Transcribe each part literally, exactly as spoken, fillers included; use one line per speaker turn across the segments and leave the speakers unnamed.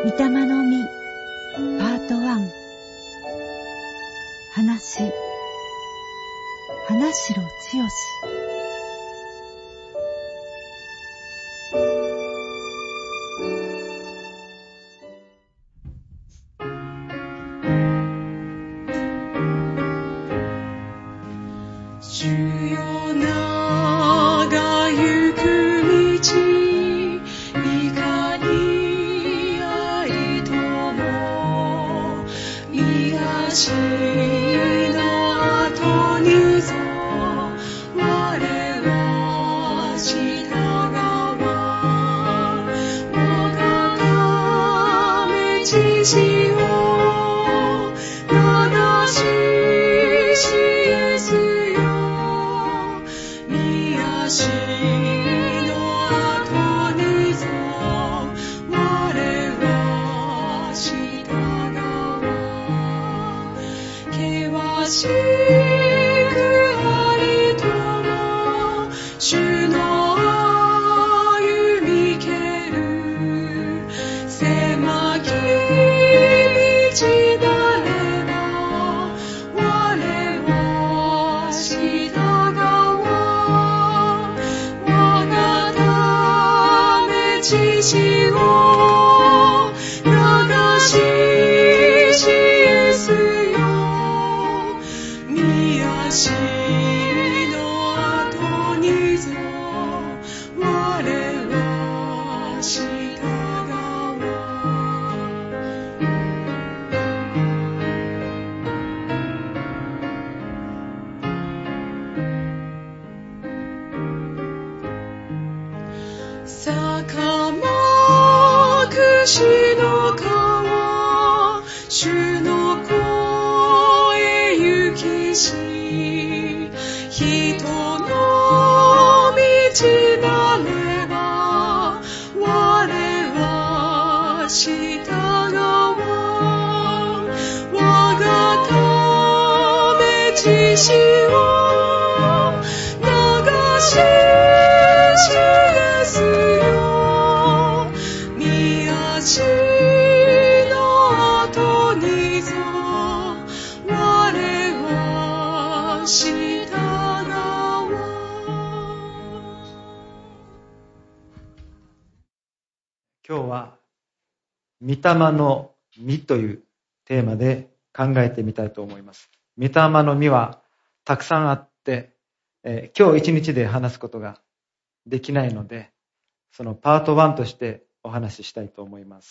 御霊の実パートワン。話花城つよし。
主よ長ゆく道、怒り愛とも癒しの後にぞ我は従わ、我がため知識を正ししイエスよ、癒しの後にぞ我は従わ、険しくありとも主の歩みける、狭き道なれば我は従わ、我がため知識を流ししイエスよ、癒しの後にぞ我は従わ。坂まくしの川、主の声行きし、人の道なれば我は従わ、我がため知識を流ししイエスよ、癒しの後にぞ我は従わ。
今日は御霊の実というテーマで考えてみたいと思います。御霊の実はたくさんあって、えー今日一日で話すことができないので、そのパートワンとしてお話ししたいと思います。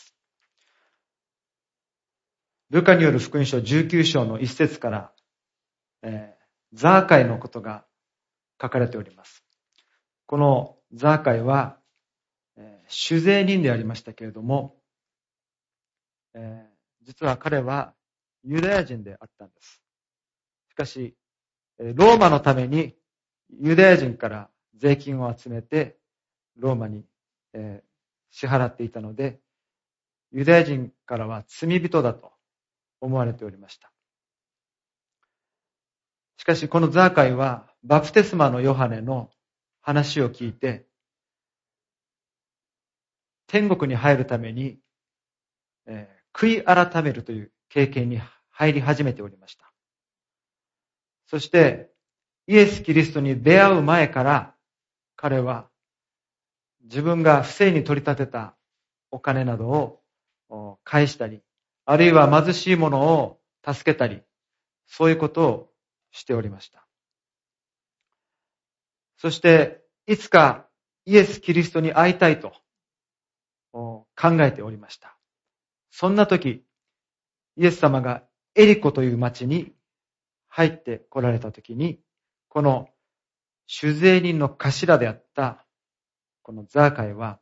ルカによる福音書じゅうきゅう章の一節から、えーザーカイのことが書かれております。このザーカイは、えー酒税人でありましたけれども、えー実は彼はユダヤ人であったんです。しかし、えーローマのためにユダヤ人から税金を集めてローマに、えー支払っていたので、ユダヤ人からは罪人だと思われておりました。しかしこのザーカイはバプテスマのヨハネの話を聞いて、天国に入るために、えー悔い改めるという経験に入り始めておりました。そしてイエス・キリストに出会う前から彼は自分が不正に取り立てたお金などをお返したり、あるいは貧しい者を助けたり、そういうことをしておりました。そしていつかイエス・キリストに会いたいとお考えておりました。そんな時、イエス様がエリコという町に入って来られた時に、この酒税人の頭であったこのザーカイは、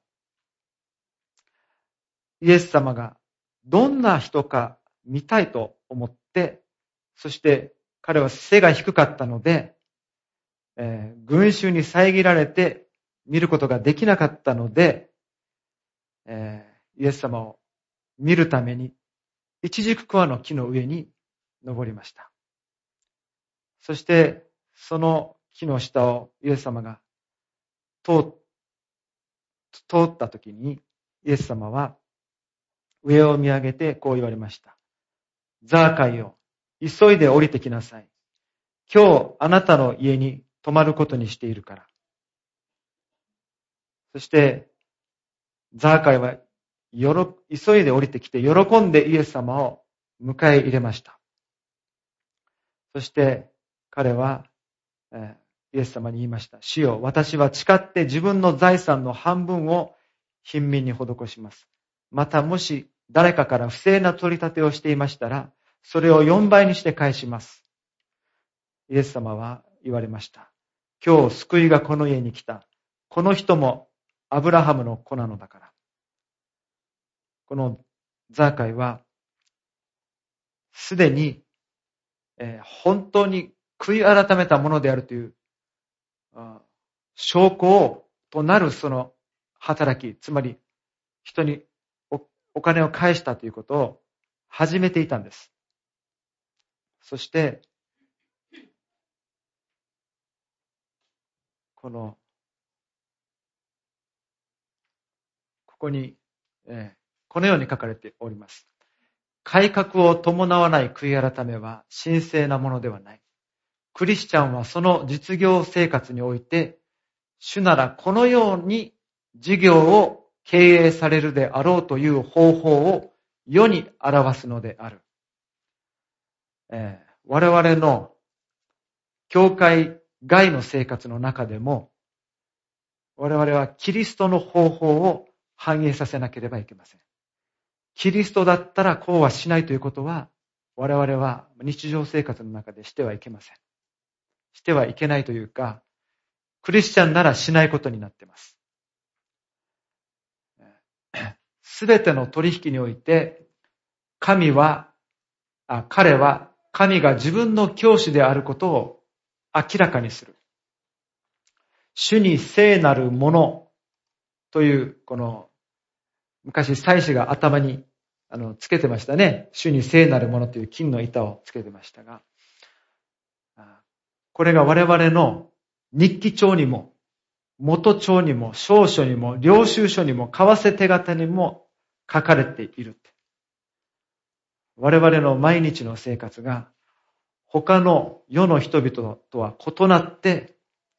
イエス様がどんな人か見たいと思って、そして彼は背が低かったので、えー群衆に遮られて見ることができなかったので、えーイエス様を見るためにイチジクコアの木の上に登りました。そしてその木の下をイエス様が通通った時に、イエス様は上を見上げてこう言われました。ザーカイよ、急いで降りてきなさい。今日あなたの家に泊まることにしているから。そして、ザーカイはよろ急いで降りてきて喜んでイエス様を迎え入れました。そして彼は、えー、イエス様に言いました。主よ、私は誓って自分の財産の半分を貧民に施します。またもし誰かから不正な取り立てをしていましたら、それを四倍にして返します。イエス様は言われました。今日救いがこの家に来た。この人もアブラハムの子なのだから。このザーカイは、すでに、えー、本当に悔い改めたものであるという、証拠を、となるその働き、つまり人に お, お金を返したということを始めていたんです。そして、この、ここに、えー、このように書かれております。改革を伴わない悔い改めは神聖なものではない。クリスチャンはその実業生活において、主ならこのように事業を経営されるであろうという方法を世に表すのである。えー、我々の教会外の生活の中でも、我々はキリストの方法を反映させなければいけません。キリストだったらこうはしないということは、我々は日常生活の中でしてはいけません。してはいけないというか、クリスチャンならしないことになっています。すべての取引において、神は、あ、彼は神が自分の教師であることを明らかにする。主に聖なるものという、この、昔祭司が頭にあのつけてましたね。主に聖なるものという金の板をつけてましたが、これが我々の日記帳にも、元帳にも、証書にも、領収書にも、為替手形にも書かれている。我々の毎日の生活が他の世の人々とは異なって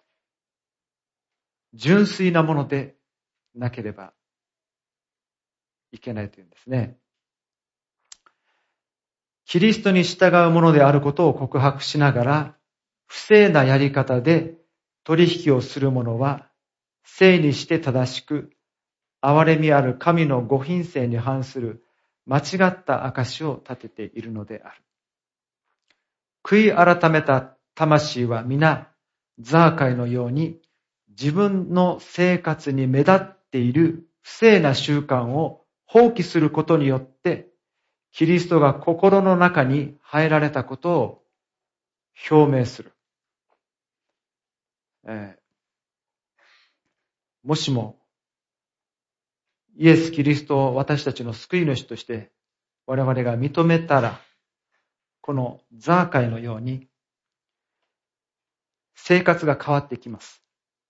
純粋なものでなければいけないというんですね。キリストに従うものであることを告白しながら、不正なやり方で取引をする者は、正にして正しく、憐れみある神のご品性に反する間違った証を立てているのである。悔い改めた魂は皆、ザーカイのように、自分の生活に目立っている不正な習慣を放棄することによって、キリストが心の中に入られたことを表明する。えー、もしも、イエス・キリストを私たちの救い主として我々が認めたら、このザーカイのように生活が変わってきます。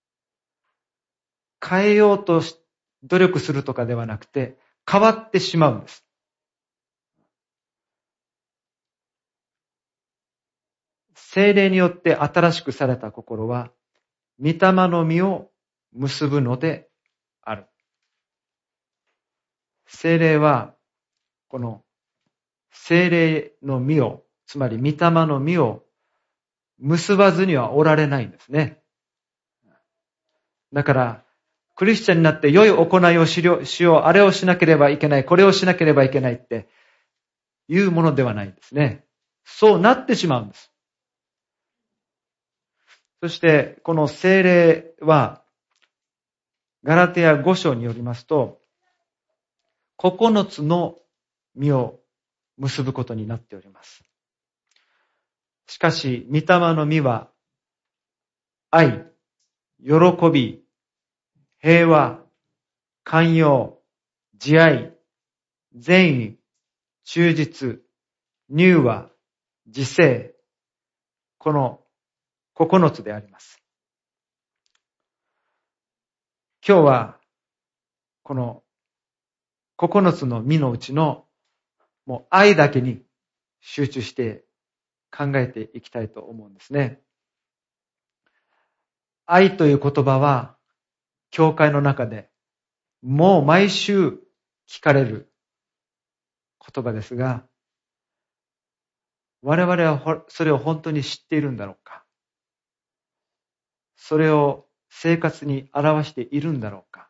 変えようと努力するとかではなくて、変わってしまうんです。聖霊によって新しくされた心は、御霊の実を結ぶのである。聖霊は、この聖霊の実を、つまり御霊の実を結ばずにはおられないんですね。だから、クリスチャンになって良い行いをしよう、あれをしなければいけない、これをしなければいけないっていうものではないんですね。そうなってしまうんです。そして、この聖霊は、ガラテヤご章によりますと、ここのつの実を結ぶことになっております。しかし、御霊の実は、愛、喜び、平和、寛容、慈愛、善意、忠実、柔和、自制、この九つであります。今日は、この九つの実のうちのもう愛だけに集中して考えていきたいと思うんですね。愛という言葉は、教会の中でもう毎週聞かれる言葉ですが、我々はそれを本当に知っているんだろうか。それを生活に表しているんだろうか。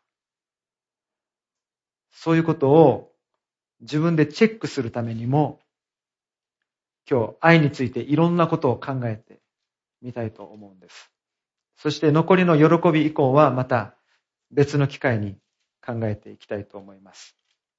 そういうことを自分でチェックするためにも、今日愛についていろんなことを考えてみたいと思うんです。そして残りの喜び以降はまた別の機会に考えていきたいと思います。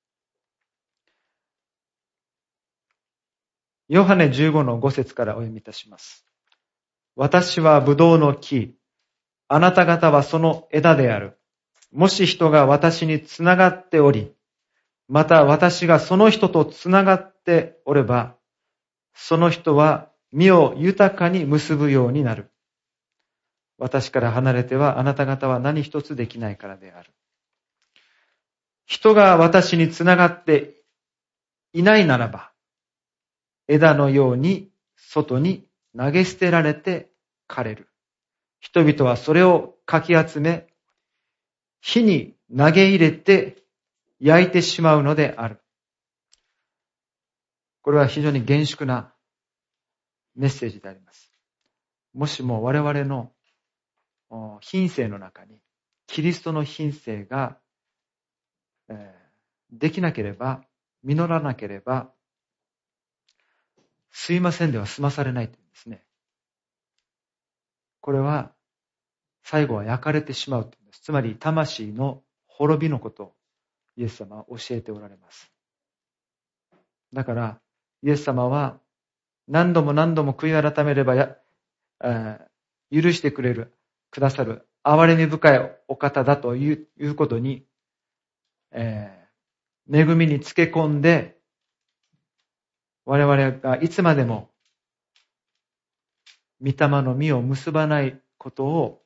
ヨハネじゅうごのご節からお読みいたします。私はブドウの木、あなた方はその枝である。もし人が私につながっており、また私がその人とつながっておれば、その人は実を豊かに結ぶようになる。私から離れてはあなた方は何一つできないからである。人が私につながっていないならば、枝のように外に投げ捨てられて枯れる。人々はそれをかき集め、火に投げ入れて焼いてしまうのである。これは非常に厳粛なメッセージであります。もしも我々の品性の中にキリストの品性ができなければ、実らなければ、すいませんでは済まされないというんですね。これは最後は焼かれてしまうというんです。つまり魂の滅びのことをイエス様は教えておられます。だからイエス様は何度も何度も悔い改めればや、えー、許してくれる、くださる憐れみ深いお方だという、いうことに、えー、恵みにつけ込んで、我々がいつまでも御霊の実を結ばないことを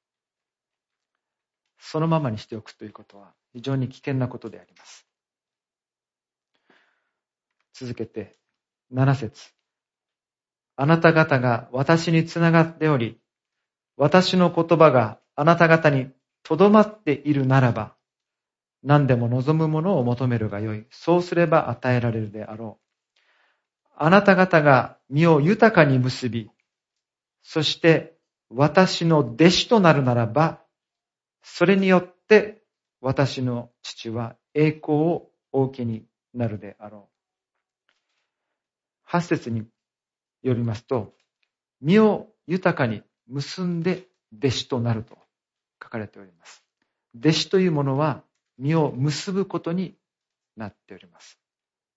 そのままにしておくということは非常に危険なことであります。続けてなな節。あなた方が私につながっており、私の言葉があなた方にとどまっているならば、何でも望むものを求めるがよい。そうすれば与えられるであろう。あなた方が実を豊かに結び、そして私の弟子となるならば、それによって私の父は栄光をお受けになるであろう。八節によりますと、実を豊かに結んで弟子となると書かれております。弟子というものは実を結ぶことになっております。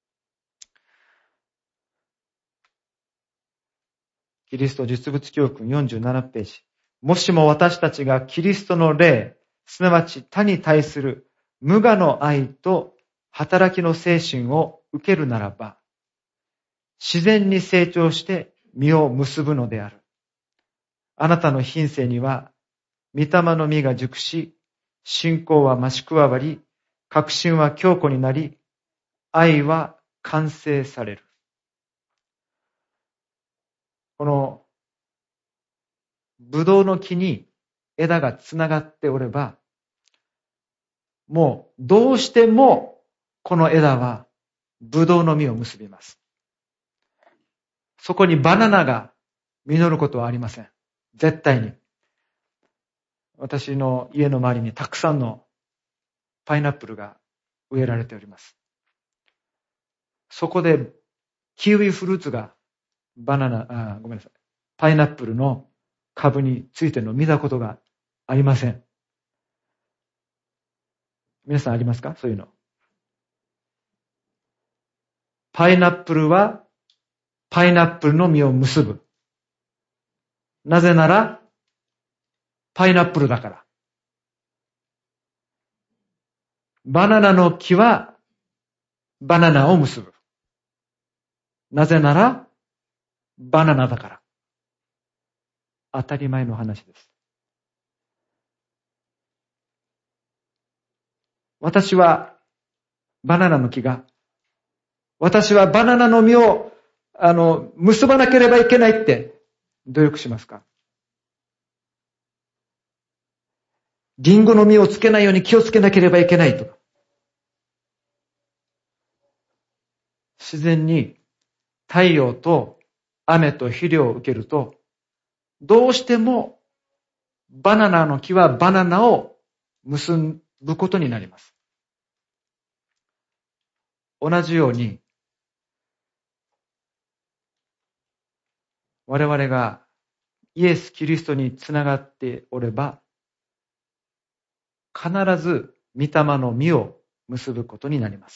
キリスト実物教訓よんじゅうななページ。もしも私たちがキリストの霊、すなわち他に対する無我の愛と働きの精神を受けるならば、自然に成長して実を結ぶのである。あなたの品性には、御霊の実が熟し、信仰は増し加わり、確信は強固になり、愛は完成される。この、ブドウの木に枝がつながっておれば、もうどうしてもこの枝はブドウの実を結びます。そこにバナナが実ることはありません。絶対に。私の家の周りにたくさんのパイナップルが植えられております。そこでキウイフルーツがバナナ、あ、ごめんなさい。パイナップルの株についてるのを見たことがありません。皆さんありますか？そういうの。パイナップルはパイナップルの実を結ぶ。なぜならパイナップルだから。バナナの木はバナナを結ぶ。なぜならバナナだから。当たり前の話です。私はバナナの木が、私はバナナの実を、あの、結ばなければいけないって努力しますか？リンゴの実をつけないように気をつけなければいけないとか。自然に太陽と雨と肥料を受けると、どうしてもバナナの木はバナナを結ぶことになります。同じように、我々がイエス・キリストにつながっておれば、必ず御霊の実を結ぶことになります。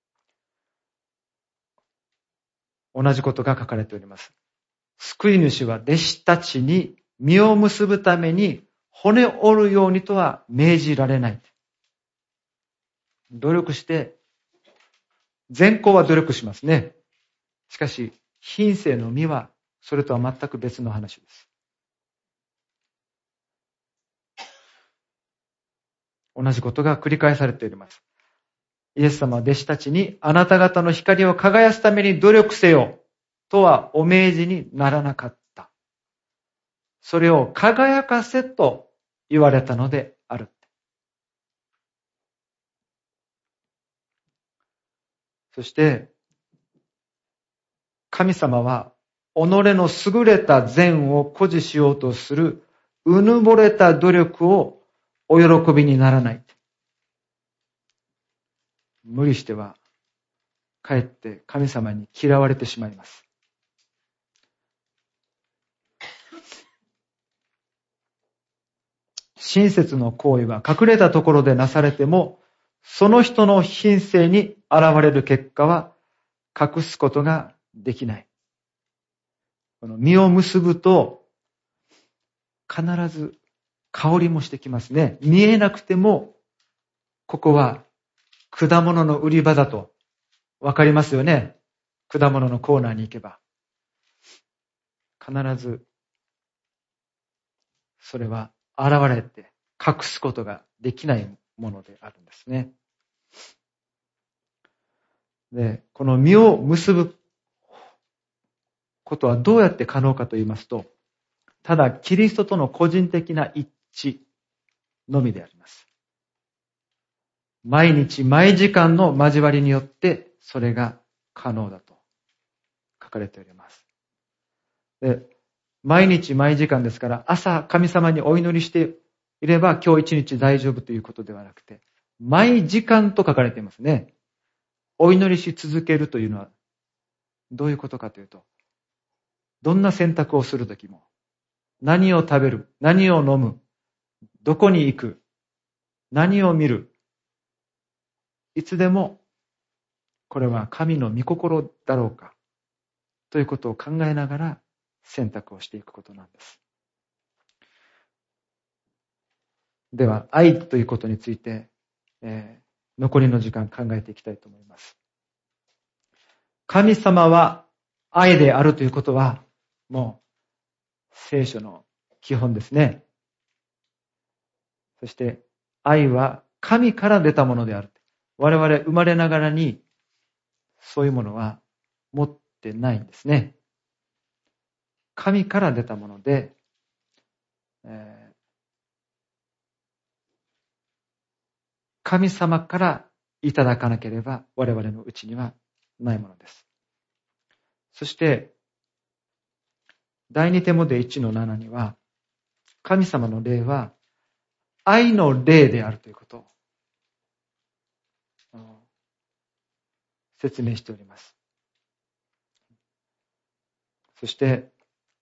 同じことが書かれております。救い主は弟子たちに実を結ぶために骨を折るようにとは命じられない。努力して、善行は努力しますね。しかし、品性の実はそれとは全く別の話です。同じことが繰り返されております。イエス様は弟子たちにあなた方の光を輝すために努力せよとはお命じにならなかった。それを輝かせと言われたのである。そして、神様は己の優れた善を誇示しようとするうぬぼれた努力をお喜びにならない。無理しては、かえって神様に嫌われてしまいます。親切の行為は隠れたところでなされても、その人の品性に現れる結果は隠すことができない。この実を結ぶと、必ず香りもしてきますね。見えなくても、ここは果物の売り場だとわかりますよね。果物のコーナーに行けば。必ず、それは現れて隠すことができないものであるんですね。で、この実を結ぶことはどうやって可能かと言いますと、ただキリストとの個人的な一致のみであります。毎日毎時間の交わりによってそれが可能だと書かれております。で、毎日毎時間ですから、朝神様にお祈りしていれば今日一日大丈夫ということではなくて、毎時間と書かれていますね。お祈りし続けるというのはどういうことかというと、どんな選択をするときも、何を食べる、何を飲む、どこに行く、何を見る、いつでもこれは神の御心だろうかということを考えながら選択をしていくことなんです。では、愛ということについて、えー、残りの時間考えていきたいと思います。神様は愛であるということは、もう聖書の基本ですね。そして愛は神から出たものである。我々生まれながらにそういうものは持ってないんですね。神から出たもので、えー、神様からいただかなければ我々のうちにはないものです。そして第二テモテいちのななには、神様の霊は愛の霊であるということを説明しております。そして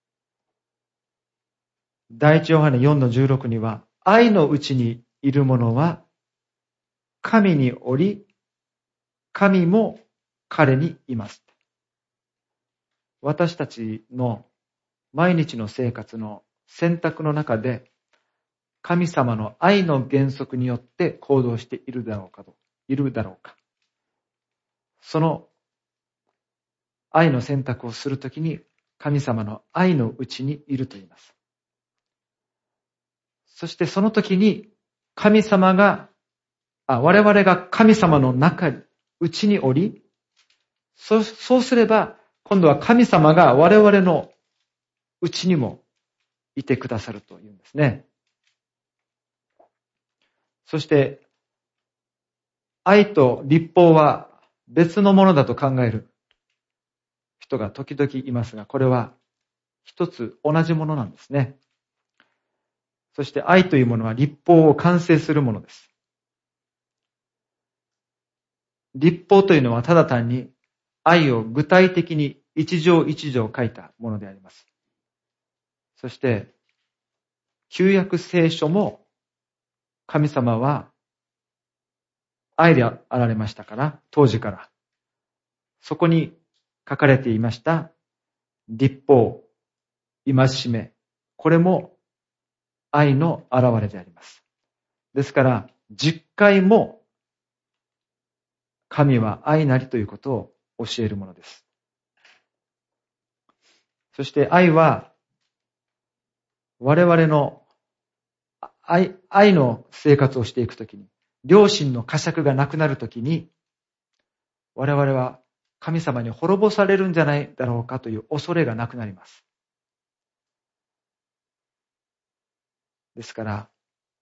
第一ヨハネよんのじゅうろくには、愛のうちにいる者は神におり、神も彼にいます。私たちの毎日の生活の選択の中で、神様の愛の原則によって行動しているだろうかと、いるだろうか。その愛の選択をするときに、神様の愛のうちにいると言います。そしてその時に、神様が、あ、我々が神様の中うちにおり、そそうすれば、今度は神様が我々のうちにもいてくださるというんですね。そして、愛と律法は別のものだと考える人が時々いますが、これは一つ同じものなんですね。そして愛というものは律法を完成するものです。律法というのはただ単に愛を具体的に一条一条書いたものであります。そして、旧約聖書も神様は愛であられましたから、当時から。そこに書かれていました律法、戒め、これも愛の表れであります。ですから、十回も神は愛なりということを教えるものです。そして愛は我々の愛、愛の生活をしていくときに、良心の呵責がなくなるときに、我々は神様に滅ぼされるんじゃないだろうかという恐れがなくなります。ですから、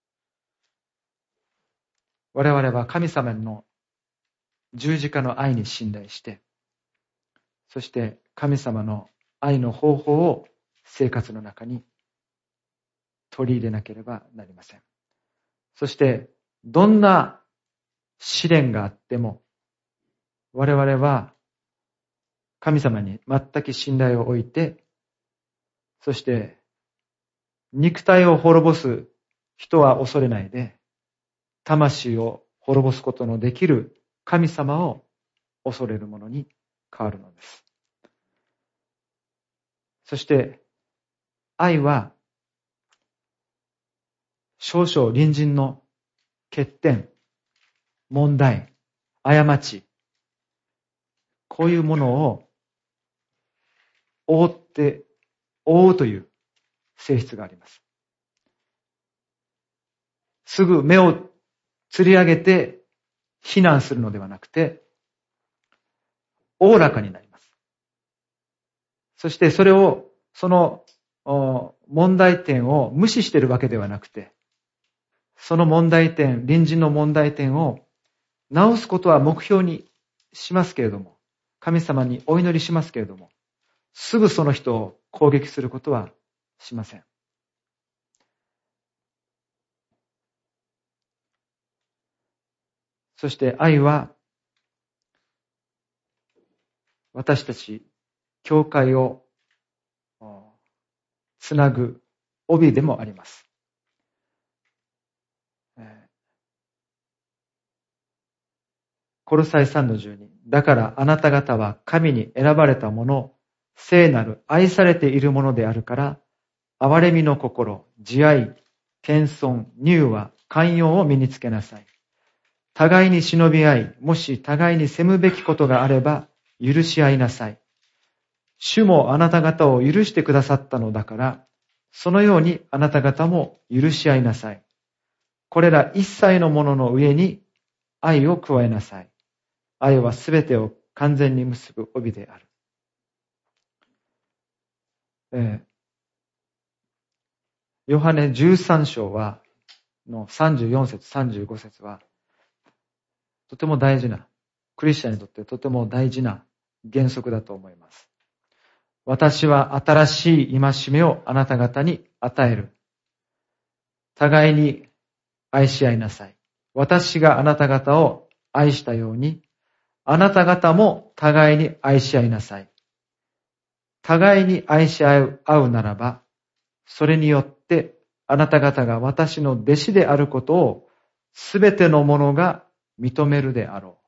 我々は神様の十字架の愛に信頼して、そして神様の愛の方法を生活の中に取り入れなければなりません。そして、どんな試練があっても、我々は神様に全く信頼を置いて、そして肉体を滅ぼす人は恐れないで、魂を滅ぼすことのできる神様を恐れるものに変わるのです。そして、愛は少々隣人の欠点、問題、過ち、こういうものを覆って、覆うという性質があります。すぐ目を吊り上げて非難するのではなくて、おおらかになります。そしてそれを、その問題点を無視しているわけではなくて、その問題点、隣人の問題点を直すことは目標にしますけれども、神様にお祈りしますけれども、すぐその人を攻撃することはしません。そして愛は、私たち、教会をつなぐ帯でもあります。コロサイ さんのじゅうに。だからあなた方は神に選ばれたもの、聖なる愛されているものであるから、憐れみの心、慈愛、謙遜、柔和、寛容を身につけなさい。互いに忍び合い、もし互いに責むべきことがあれば、許し合いなさい。主もあなた方を許してくださったのだから、そのようにあなた方も許し合いなさい。これら一切のものの上に愛を加えなさい。愛はすべてを完全に結ぶ帯である。えー、ヨハネじゅうさん章は、のさんじゅうよん節、さんじゅうご節は、とても大事な、クリスチャンにとってとても大事な原則だと思います。私は新しい戒めをあなた方に与える。互いに愛し合いなさい。私があなた方を愛したように、あなた方も互いに愛し合いなさい。互いに愛し合う、合うならば、それによってあなた方が私の弟子であることをすべての者が認めるであろう。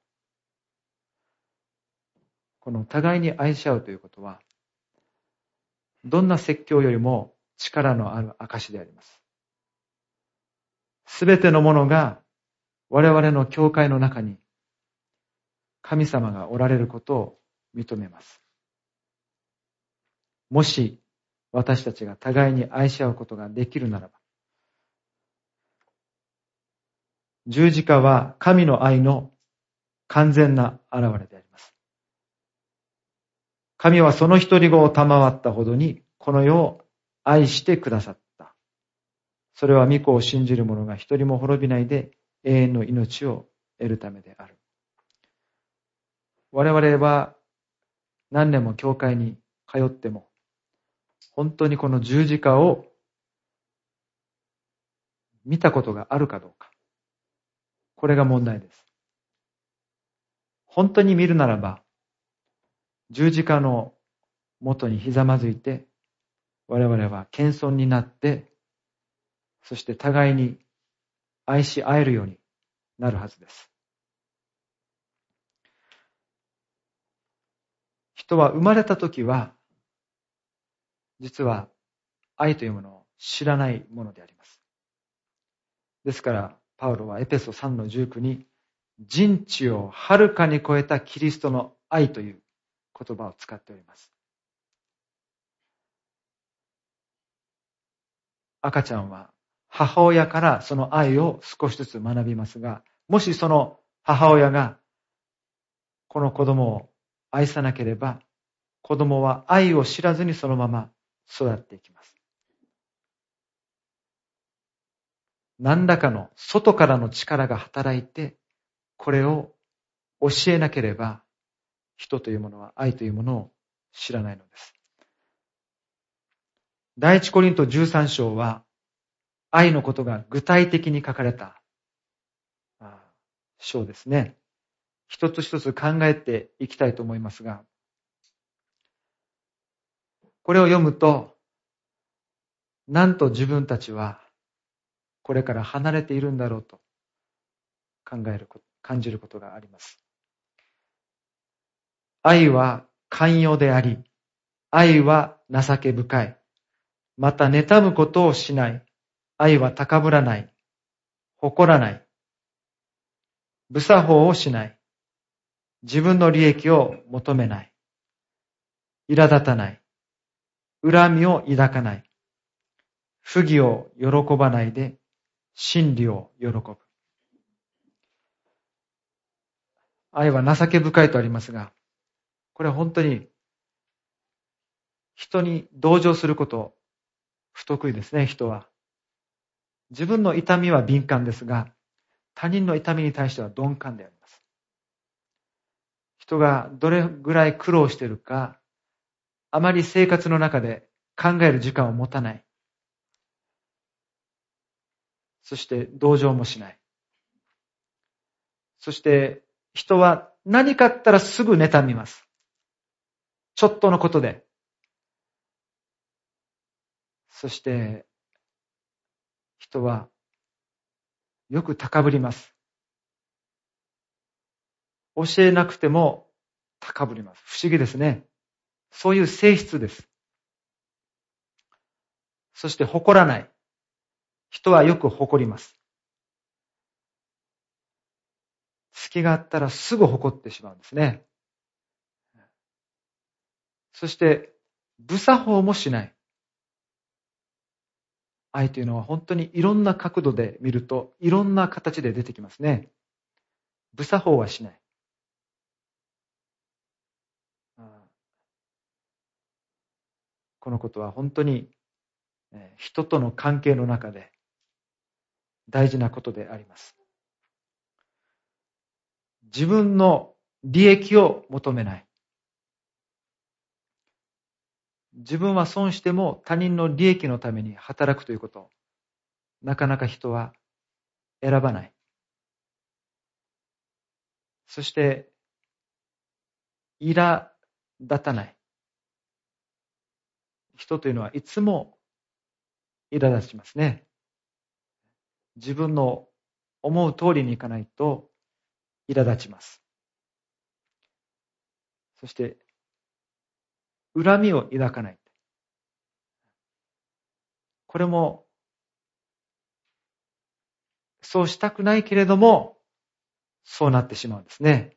この互いに愛し合うということは、どんな説教よりも力のある証であります。すべての者が我々の教会の中に神様がおられることを認めます。もし私たちが互いに愛し合うことができるならば、十字架は神の愛の完全な現れであります。神はその一人子を賜ったほどに、この世を愛してくださった。それは御子を信じる者が一人も滅びないで永遠の命を得るためである。我々は何年も教会に通っても、本当にこの十字架を見たことがあるかどうか。これが問題です。本当に見るならば、十字架の元にひざまずいて、我々は謙遜になって、そして互いに愛し合えるようになるはずです。人は生まれたときは、実は愛というものを知らないものであります。ですから、パウロはエペソさんのじゅうきゅうに、人知をはるかに超えたキリストの愛という言葉を使っております。赤ちゃんは母親からその愛を少しずつ学びますが、もしその母親がこの子供を愛さなければ、子供は愛を知らずにそのまま育っていきます。何らかの外からの力が働いて、これを教えなければ、人というものは愛というものを知らないのです。第一コリントじゅうさん章は、愛のことが具体的に書かれた章ですね。一つ一つ考えていきたいと思いますが、これを読むと、なんと自分たちはこれから離れているんだろうと考えること、感じることがあります。愛は寛容であり、愛は情け深い。また妬むことをしない。愛は高ぶらない。誇らない。不作法をしない。自分の利益を求めない。苛立たない。恨みを抱かない。不義を喜ばないで、真理を喜ぶ。愛は情け深いとありますが、これは本当に人に同情すること不得意ですね、人は。自分の痛みは敏感ですが、他人の痛みに対しては鈍感であります。人がどれぐらい苦労しているか、あまり生活の中で考える時間を持たない。そして同情もしない。そして人は何かあったらすぐ妬みます。ちょっとのことで。そして人はよく高ぶります。教えなくても高ぶります。不思議ですね。そういう性質です。そして誇らない。人はよく誇ります。隙があったらすぐ誇ってしまうんですね。そして不作法もしない。愛というのは本当にいろんな角度で見るといろんな形で出てきますね。不作法はしない。このことは本当に人との関係の中で大事なことであります。自分の利益を求めない。自分は損しても他人の利益のために働くということ、なかなか人は選ばない。そして、苛立たない。人というのはいつも苛立ちますね。自分の思う通りにいかないと苛立ちます。そして、恨みを抱かない。これも、そうしたくないけれども、そうなってしまうんですね。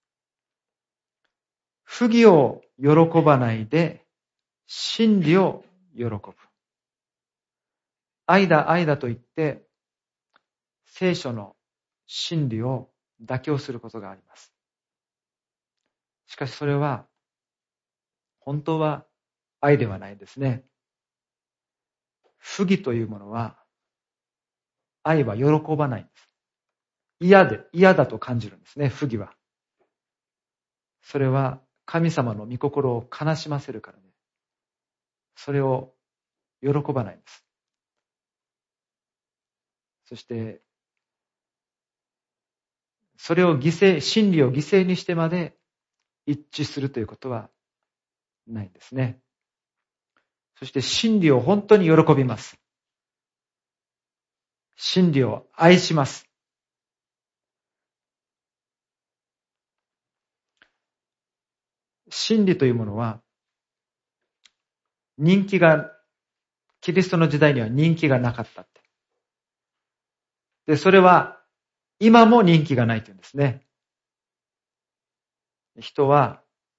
不義を喜ばないで、真理を喜ぶ。愛だ愛だと言って、聖書の真理を妥協することがあります。 しかしそれは、本当は愛ではないですね。不義というものは、愛は喜ばないんです。嫌で、嫌だと感じるんですね、不義は。それは神様の御心を悲しませるからね。それを喜ばないんです。そして、それを犠牲、真理を犠牲にしてまで一致するということはないんですね。そして真理を本当に喜びます。真理を愛します。真理というものは、人気が、キリストの時代には人気がなかったって。で、それは、今も人気がないというんですね。人は、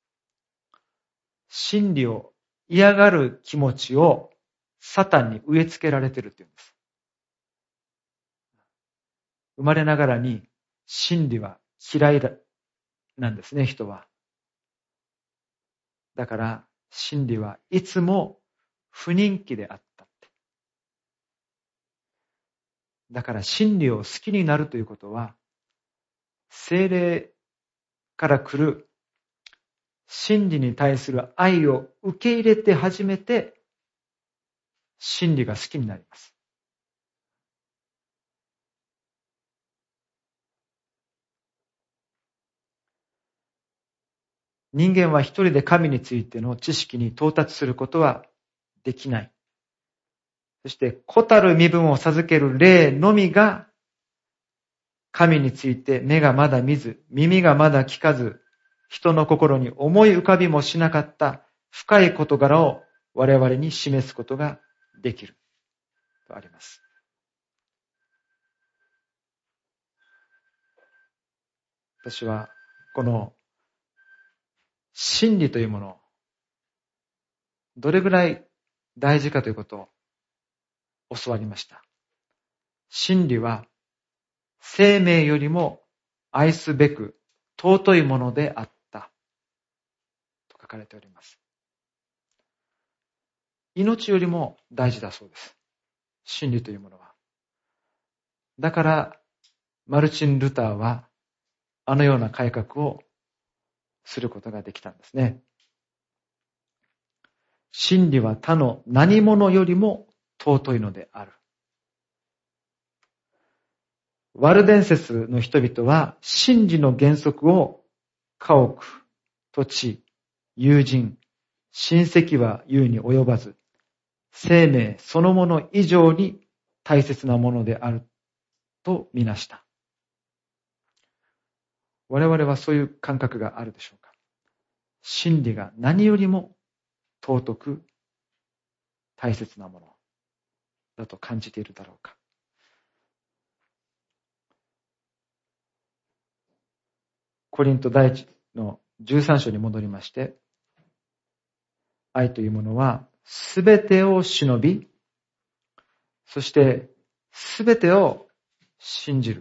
真理を嫌がる気持ちをサタンに植え付けられているというんです。生まれながらに真理は嫌いだなんですね、人は。だから、真理はいつも不人気であったって。だから真理を好きになるということは、聖霊から来る真理に対する愛を受け入れて初めて真理が好きになります。人間は一人で神についての知識に到達することはできない。そして、子たる身分を授ける霊のみが、神について目がまだ見ず、耳がまだ聞かず、人の心に思い浮かびもしなかった深い事柄を我々に示すことができる。とあります。私は、この真理というものを、どれぐらい大事かということを教わりました。真理は生命よりも愛すべく尊いものであったと書かれております。命よりも大事だそうです。真理というものは。だからマルチン・ルターはあのような改革をすることができたんですね。真理は他の何者よりも尊いのである。ワルデンセスの人々は真理の原則を家屋、土地、友人、親戚は言うに及ばず、生命そのもの以上に大切なものであるとみなした。我々はそういう感覚があるでしょうか。真理が何よりも尊く大切なものだと感じているだろうか。コリント第一のじゅうさん章に戻りまして、愛というものはすべてを忍び、そしてすべてを信じる。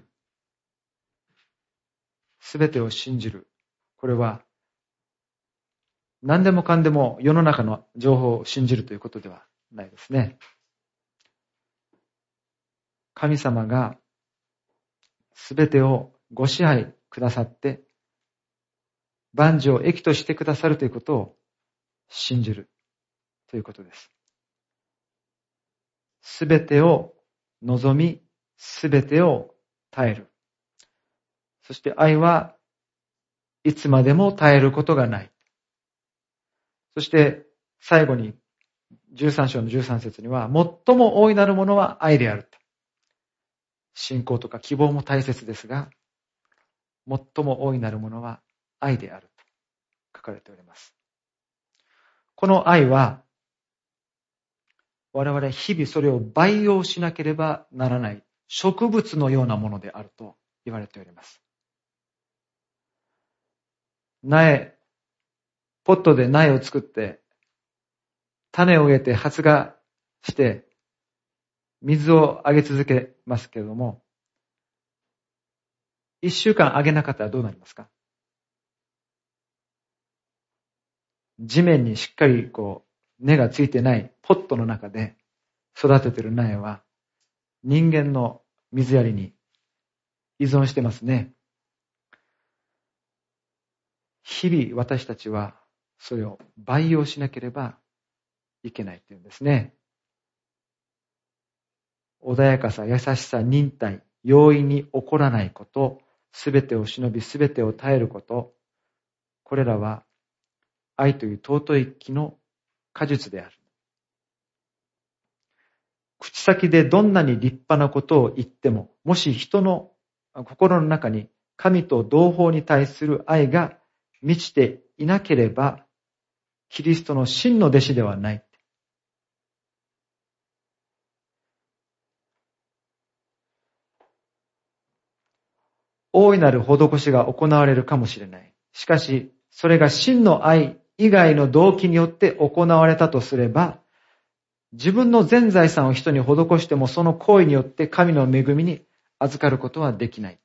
すべてを信じる。これは何でもかんでも世の中の情報を信じるということではないですね。神様がすべてをご支配くださって、万事を益としてくださるということを信じるということです。すべてを望み、すべてを耐える。そして愛はいつまでも耐えることがない。そして最後にじゅうさん章のじゅうさん節には、最も大いなるものは愛である。信仰とか希望も大切ですが、最も大いなるものは愛であると書かれております。この愛は、我々日々それを培養しなければならない植物のようなものであると言われております。苗、ポットで苗を作って、種を植えて発芽して、水をあげ続けますけれども、一週間あげなかったらどうなりますか？ 地面にしっかりこう根がついてないポットの中で育ててる苗は人間の水やりに依存してますね。日々私たちはそれを培養しなければいけないというんですね。穏やかさ、優しさ、忍耐、容易に起こらないこと、すべてを忍び、すべてを耐えること、これらは愛という尊い木の果実である。口先でどんなに立派なことを言っても、もし人の心の中に神と同胞に対する愛が満ちていなければ、キリストの真の弟子ではない。大いなる施しが行われるかもしれない。しかし、それが真の愛以外の動機によって行われたとすれば、自分の全財産を人に施してもその行為によって神の恵みに預かることはできない。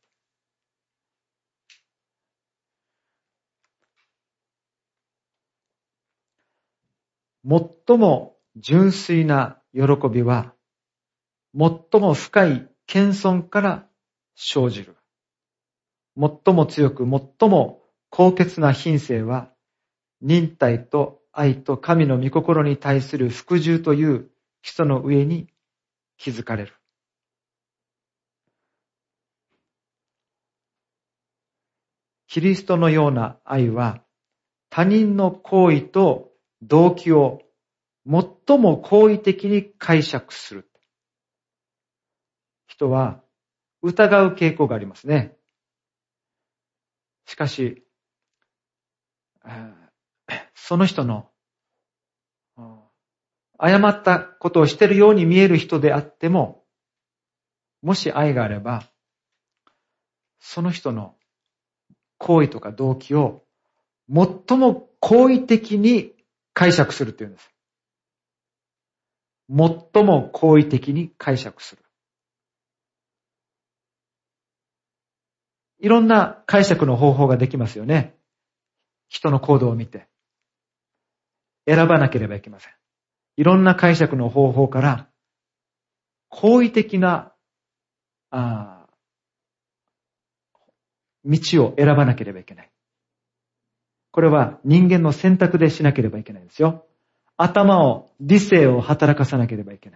最も純粋な喜びは、最も深い謙遜から生じる。最も強く、最も高潔な品性は、忍耐と愛と神の御心に対する服従という基礎の上に築かれる。キリストのような愛は、他人の行為と動機を最も好意的に解釈する。人は疑う傾向がありますね。しかし、その人の誤ったことをしているように見える人であっても、もし愛があれば、その人の行為とか動機を最も好意的に解釈するというんです。最も好意的に解釈する。いろんな解釈の方法ができますよね。人の行動を見て。選ばなければいけません。いろんな解釈の方法から、好意的な、あ道を選ばなければいけない。これは人間の選択でしなければいけないんですよ。頭を、理性を働かさなければいけない。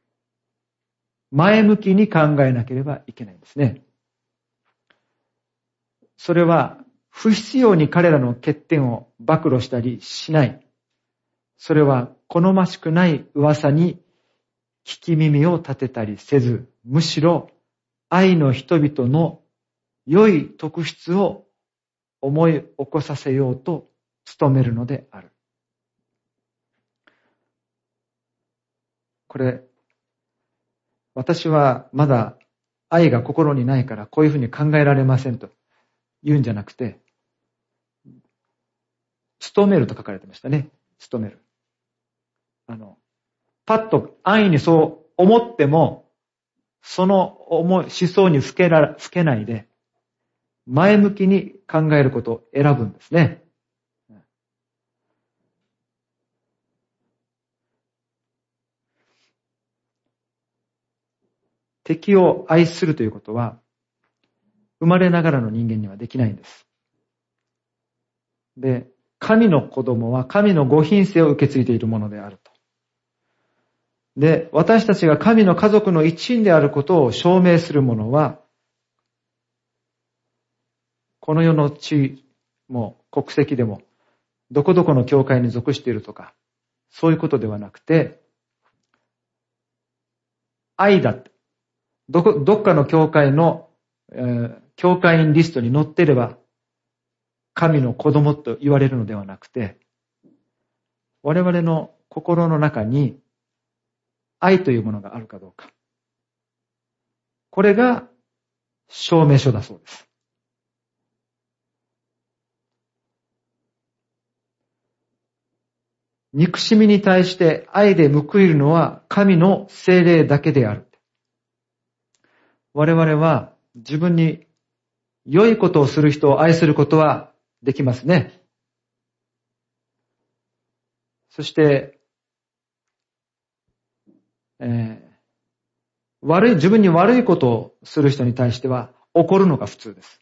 前向きに考えなければいけないんですね。それは不必要に彼らの欠点を暴露したりしない。それは好ましくない噂に聞き耳を立てたりせず、むしろ愛の人々の良い特質を思い起こさせようと努めるのである。これ、私はまだ愛が心にないからこういうふうに考えられませんと言うんじゃなくて、努めると書かれてましたね。努める。あの、パッと安易にそう思っても、その思い、思想にふけら、ふけないで、前向きに考えることを選ぶんですね。敵を愛するということは、生まれながらの人間にはできないんです。で、神の子供は神のご品性を受け継いでいるものであると。で、私たちが神の家族の一員であることを証明するものは、この世の地も国籍でも、どこどこの教会に属しているとか、そういうことではなくて、愛だって。どこ、どっかの教会の、えー、教会員リストに載っていれば、神の子供と言われるのではなくて、我々の心の中に愛というものがあるかどうか。これが証明書だそうです。憎しみに対して愛で報いるのは神の聖霊だけである。我々は自分に良いことをする人を愛することはできますね。 そして、えー、悪い、自分に悪いことをする人に対しては怒るのが普通です。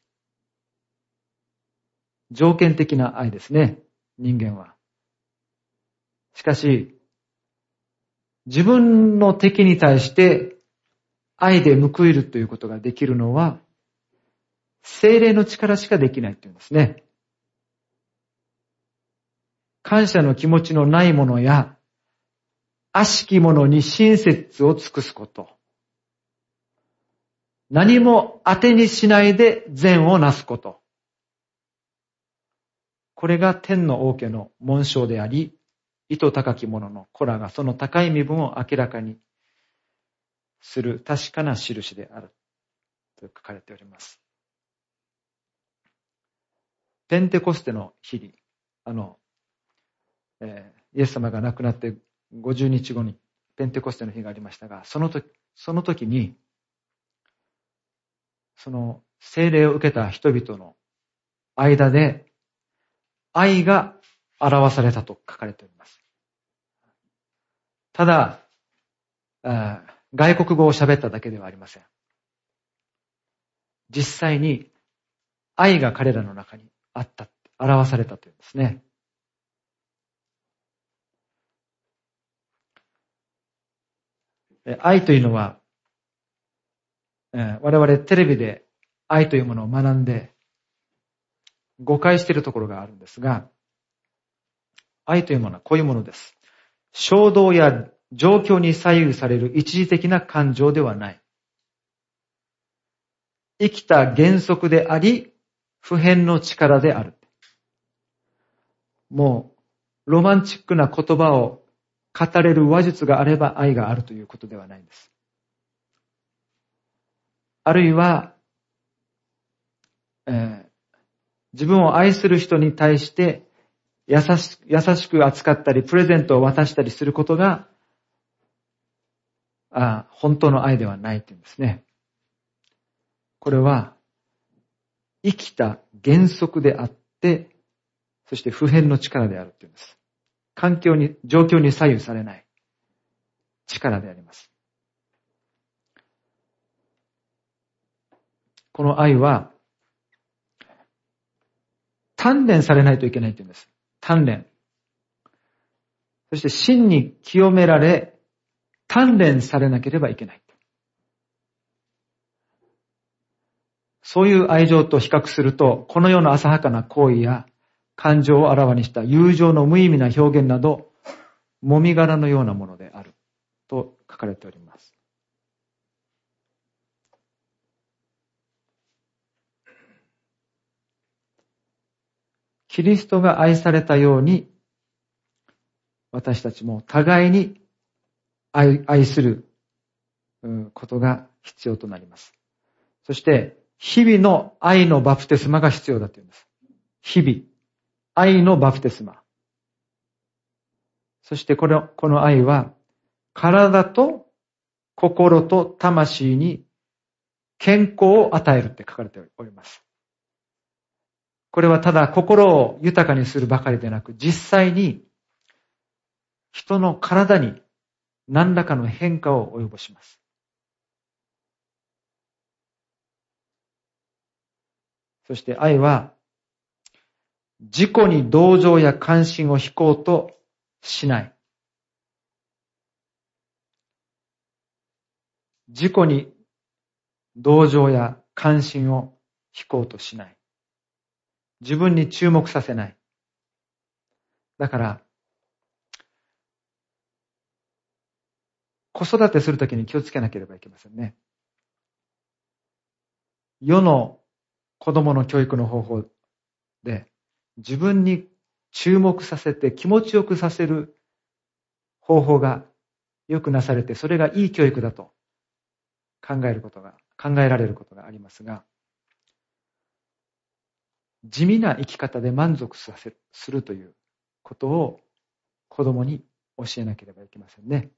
条件的な愛ですね、人間は。しかし、自分の敵に対して愛で報いるということができるのは、聖霊の力しかできないというんですね。感謝の気持ちのないものや、悪しきものに親切を尽くすこと。何も当てにしないで善をなすこと。これが天の王家の紋章であり、意図高きものの子らがその高い身分を明らかにする確かな印であると書かれております。ペンテコステの日に、あの、えー、イエス様が亡くなってごじゅうにちごにペンテコステの日がありましたが、その時、その時に、その聖霊を受けた人々の間で愛が表されたと書かれております。ただ、外国語を喋っただけではありません。実際に愛が彼らの中にあった、表されたというんですね。愛というのは、我々テレビで愛というものを学んで誤解しているところがあるんですが、愛というものはこういうものです。衝動や状況に左右される一時的な感情ではない。生きた原則であり、普遍の力である。もう、ロマンチックな言葉を語れる話術があれば愛があるということではないんです。あるいは、えー、自分を愛する人に対して優し、優しく扱ったり、プレゼントを渡したりすることが、あ本当の愛ではないというんですね。これは、生きた原則であって、そして普遍の力であるというんです。環境に、状況に左右されない力であります。この愛は、鍛錬されないといけないというんです。鍛錬。そして真に清められ、鍛錬されなければいけない。そういう愛情と比較すると、このような浅はかな行為や感情をあらわにした友情の無意味な表現など、もみ殻のようなものであると書かれております。キリストが愛されたように、私たちも互いに 愛, 愛することが必要となります。そして、日々の愛のバプテスマが必要だというんです。日々、愛のバプテスマ。そしてこの、この愛は、体と心と魂に健康を与えるって書かれております。これはただ心を豊かにするばかりでなく、実際に人の体に何らかの変化を及ぼします。そして愛は、自己に同情や関心を引こうとしない。自己に同情や関心を引こうとしない。自分に注目させない。だから、子育てするときに気をつけなければいけませんね。世の子供の教育の方法で、自分に注目させて気持ちよくさせる方法がよくなされて、それがいい教育だと考えることが、考えられることがありますが、地味な生き方で満足させる、するということを子供に教えなければいけませんね。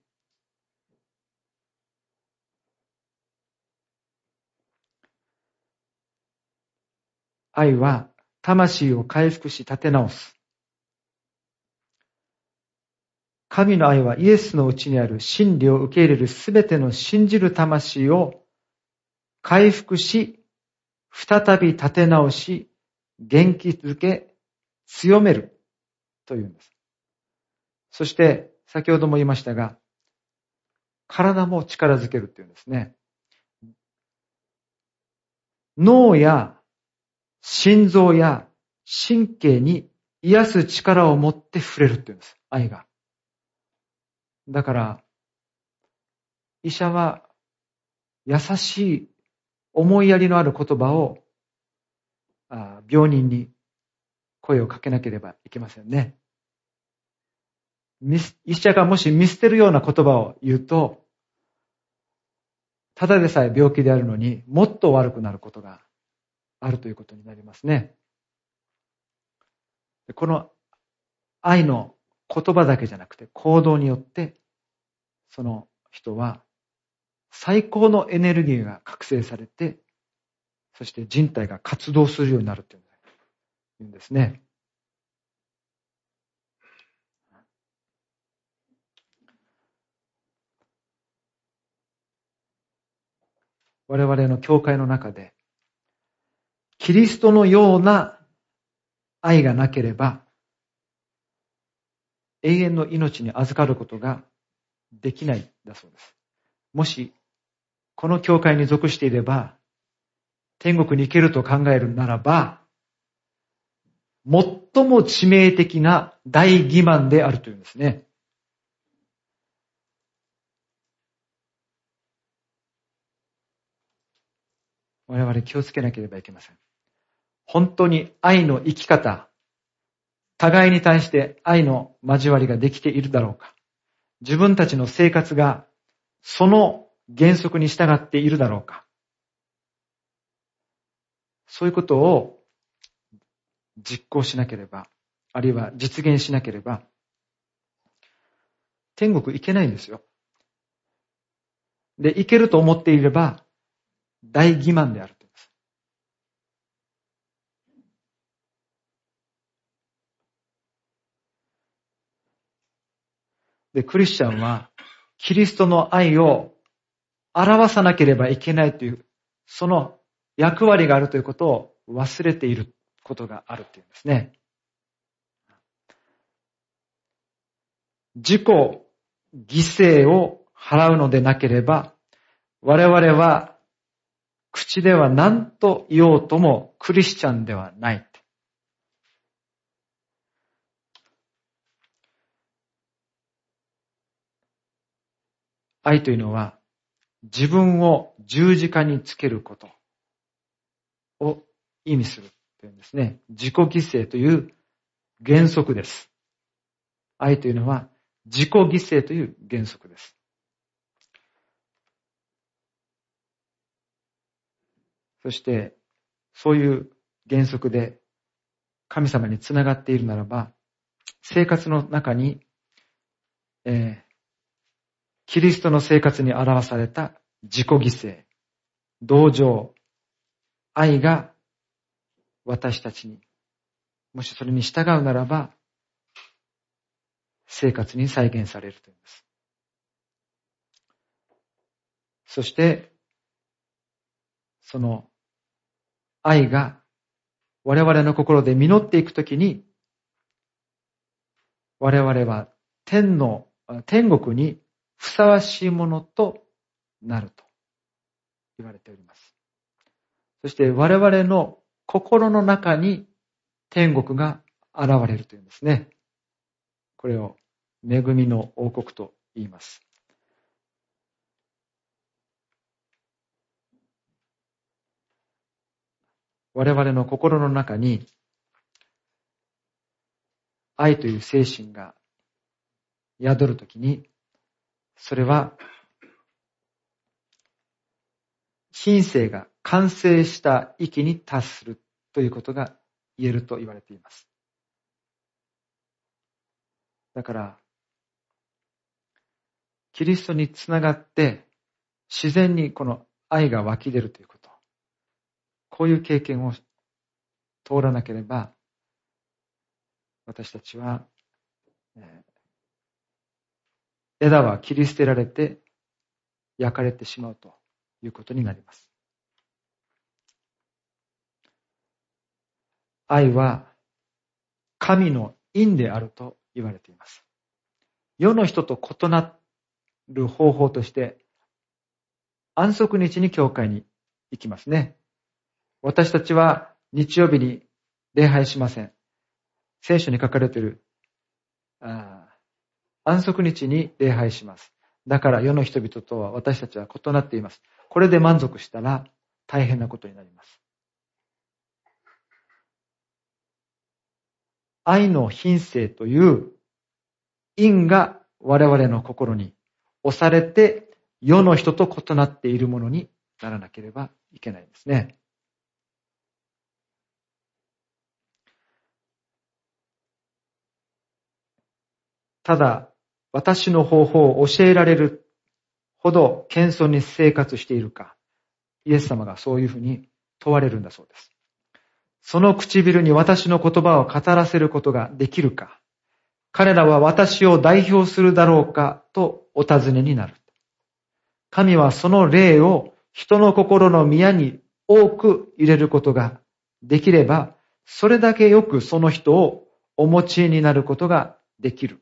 愛は魂を回復し立て直す。 神の愛はイエスのうちにある真理を受け入れるすべての信じる魂を回復し、再び立て直し、元気づけ、強めるというんです。そして、先ほども言いましたが、体も力づけるというんですね。脳や心臓や神経に癒す力を持って触れるっていうんです。愛が。だから、医者は優しい思いやりのある言葉を病人に声をかけなければいけませんね。医者がもし見捨てるような言葉を言うと、ただでさえ病気であるのにもっと悪くなることがあるということになりますね。この愛の言葉だけじゃなくて行動によってその人は最高のエネルギーが覚醒されて、そして人体が活動するようになるというんですね。我々の教会の中でキリストのような愛がなければ永遠の命に預かることができないんだそうです。もしこの教会に属していれば天国に行けると考えるならば、最も致命的な大欺瞞であるというんですね。我々気をつけなければいけません。本当に愛の生き方、互いに対して愛の交わりができているだろうか。自分たちの生活がその原則に従っているだろうか。そういうことを実行しなければ、あるいは実現しなければ、天国行けないんですよ。で、行けると思っていれば、大欺瞞であると言います。で、クリスチャンは、キリストの愛を表さなければいけないという、その役割があるということを忘れていることがあるというんですね。自己犠牲を払うのでなければ、我々は口では何と言おうともクリスチャンではない。愛というのは自分を十字架につけることを意味するというんですね。自己犠牲という原則です。愛というのは自己犠牲という原則です。そして、そういう原則で神様につながっているならば、生活の中に、えー、キリストの生活に表された自己犠牲、同情、愛が私たちに、もしそれに従うならば、生活に再現されるというんです。そして、その愛が我々の心で実っていくときに、我々は天の、天国にふさわしいものとなると言われております。そして我々の心の中に天国が現れるというんですね。これを恵みの王国と言います。我々の心の中に愛という精神が宿るときに、それは品性が完成した域に達するということが言えると言われています。だから、キリストにつながって自然にこの愛が湧き出るということ。こういう経験を通らなければ、私たちは、えー、 枝は切り捨てられて焼かれてしまうということになります。愛は神の因であると言われています。世の人と異なる方法として、安息日に教会に行きますね。私たちは日曜日に礼拝しません。聖書に書かれているあ安息日に礼拝します。だから世の人々とは私たちは異なっています。これで満足したら大変なことになります。愛の品性という因が我々の心に押されて世の人と異なっているものにならなければいけないですね。ただ、私の方法を教えられるほど謙遜に生活しているか、イエス様がそういうふうに問われるんだそうです。その唇に私の言葉を語らせることができるか、彼らは私を代表するだろうかとお尋ねになる。神はその霊を人の心の宮に多く入れることができれば、それだけよくその人をお持ちになることができる。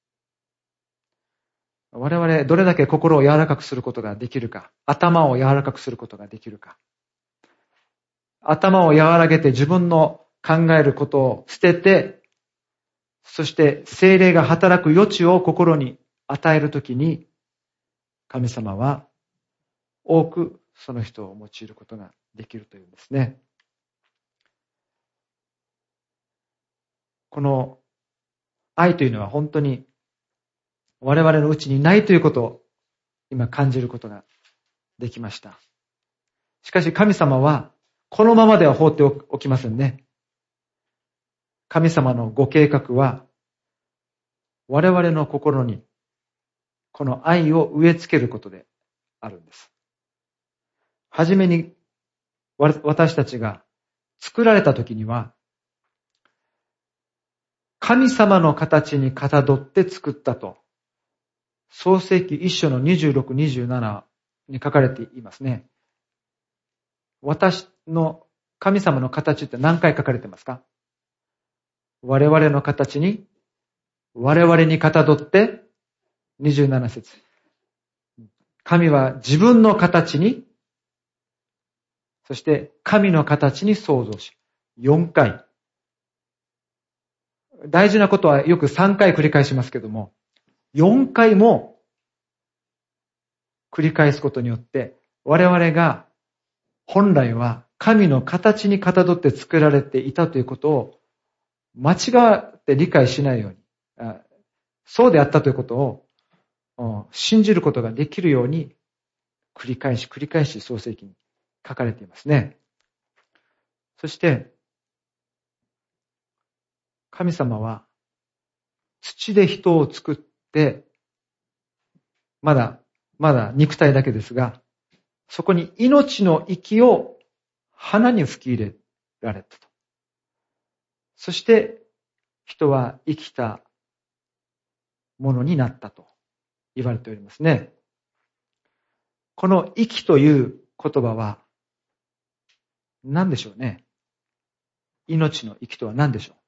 我々どれだけ心を柔らかくすることができるか、頭を柔らかくすることができるか。頭を和らげて自分の考えることを捨てて、そして聖霊が働く余地を心に与えるときに、神様は多くその人を用いることができるというんですね。この愛というのは本当に我々のうちにないということを今感じることができました。しかし神様はこのままでは放っておきませんね。神様のご計画は我々の心にこの愛を植え付けることであるんです。はじめに私たちが作られた時には神様の形にかたどって作ったと創世記一章のにじゅうろく、にじゅうななに書かれていますね。私の神様の形って何回書かれてますか？我々の形に我々にかたどってにじゅうなな節。神は自分の形にそして神の形に創造しよんかい。大事なことはよくさんかい繰り返しますけどもよんかいも繰り返すことによって我々が本来は神の形にかたどって作られていたということを間違って理解しないように、そうであったということを信じることができるように繰り返し繰り返し創世記に書かれていますね。そして神様は土で人を作ってまだまだ肉体だけですがそこに命の息を鼻に吹き入れられたと。そして人は生きたものになったと言われておりますね。この息という言葉は何でしょうね。命の息とは何でしょう。